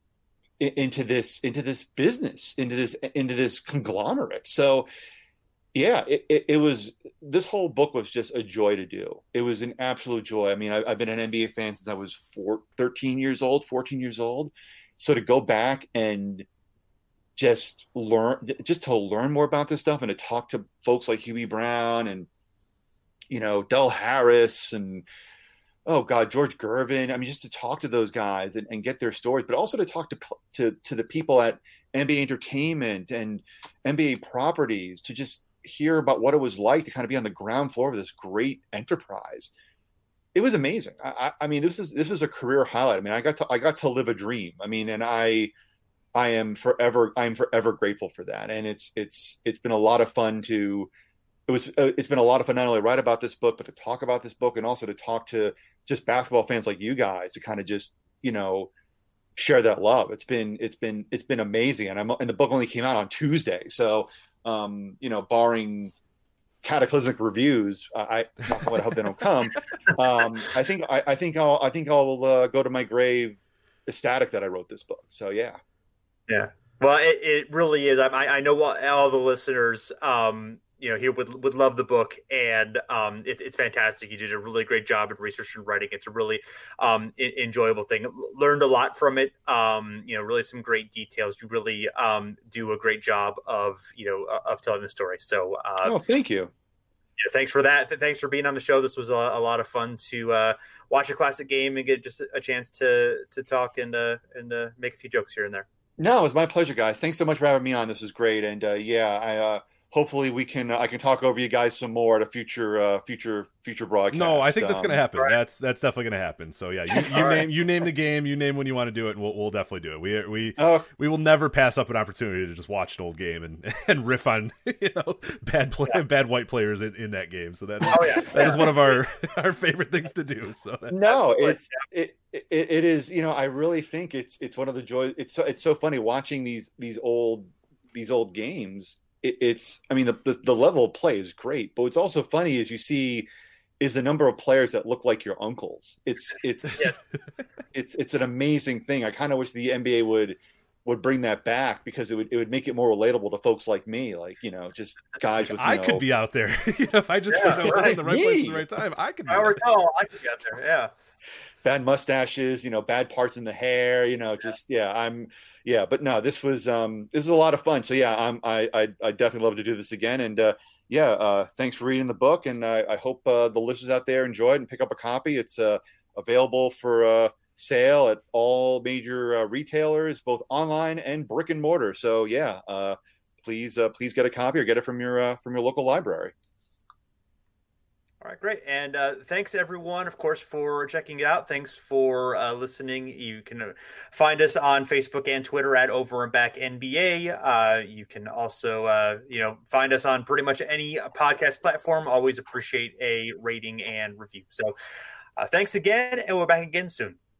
business, into this conglomerate. So yeah, it was, this whole book was just a joy to do. It was an absolute joy. I've been an NBA fan since I was 14 years old. So to go back and just to learn more about this stuff and to talk to folks like Huey Brown and, Del Harris and, George Gervin. Just to talk to those guys and get their stories, but also to talk to the people at NBA Entertainment and NBA Properties, to just hear about what it was like to kind of be on the ground floor of this great enterprise. It was amazing. This is a career highlight. I got to live a dream. And I'm forever grateful for that. And it's been a lot of fun it's been a lot of fun not only to write about this book, but to talk about this book, and also to talk to just basketball fans like you guys, to kind of just, share that love. It's been amazing, and the book only came out on Tuesday, so barring cataclysmic reviews, I hope they don't come. I think I'll go to my grave ecstatic that I wrote this book. So yeah. Well, it really is. I know all the listeners, here would love the book, and it's fantastic. You did a really great job in research and writing. It's a really enjoyable thing. Learned a lot from it. Really some great details. You really do a great job of telling the story. So, thank you. Thanks for that. Thanks for being on the show. This was a lot of fun to watch a classic game and get just a chance to talk and make a few jokes here and there. No, it was my pleasure, guys. Thanks so much for having me on. This was great. And hopefully I can talk over you guys some more at a future broadcast. No, I think that's going to happen. Right. That's definitely going to happen. So yeah, you name the game, you name when you want to do it, and we'll definitely do it. We will never pass up an opportunity to just watch an old game and riff on bad white players in that game. So that is one of our favorite things to do. So it is. I really think it's one of the joys. It's so funny watching these old games. The level of play is great, but what's also funny is you see is the number of players that look like your uncles. It's it's an amazing thing. I kind of wish the NBA would bring that back, because it would make it more relatable to folks like me, just guys with. I could be out there if I just didn't know I was in the right place at the right time. I could. I could be out there. Yeah. Bad mustaches, bad parts in the hair, but no, this is a lot of fun. So yeah, I definitely love to do this again. And thanks for reading the book, and I hope the listeners out there enjoy it and pick up a copy. It's available for sale at all major retailers, both online and brick and mortar. So yeah, please get a copy or get it from your local library. All right, great. And thanks, everyone, of course, for checking it out. Thanks for listening. You can find us on Facebook and Twitter at Over and Back NBA. You can also, find us on pretty much any podcast platform. Always appreciate a rating and review. So thanks again, and we're back again soon.